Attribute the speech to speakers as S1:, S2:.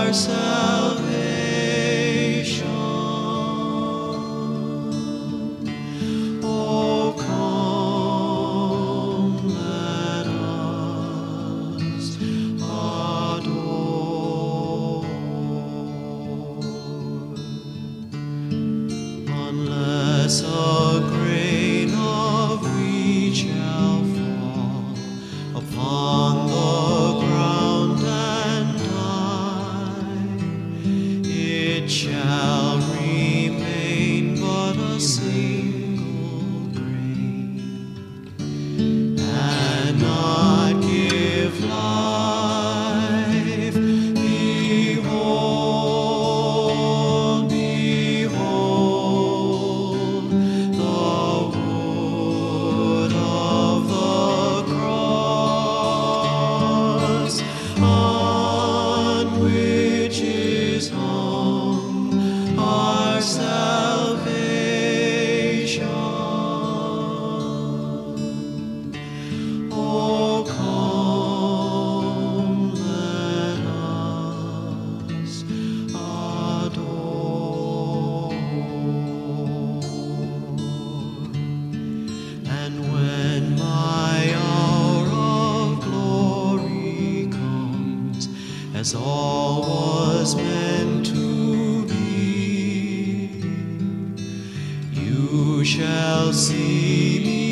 S1: our salvation. Oh, come, let us adore. Unless a grain of wheat shall fall upon the ground and die, it shall remain but a single grain, and not give life. Behold, behold, the wood of the cross, on which is hung our salvation. Oh, come, let us adore. And when my hour of glory comes, as all was meant to be, you shall see me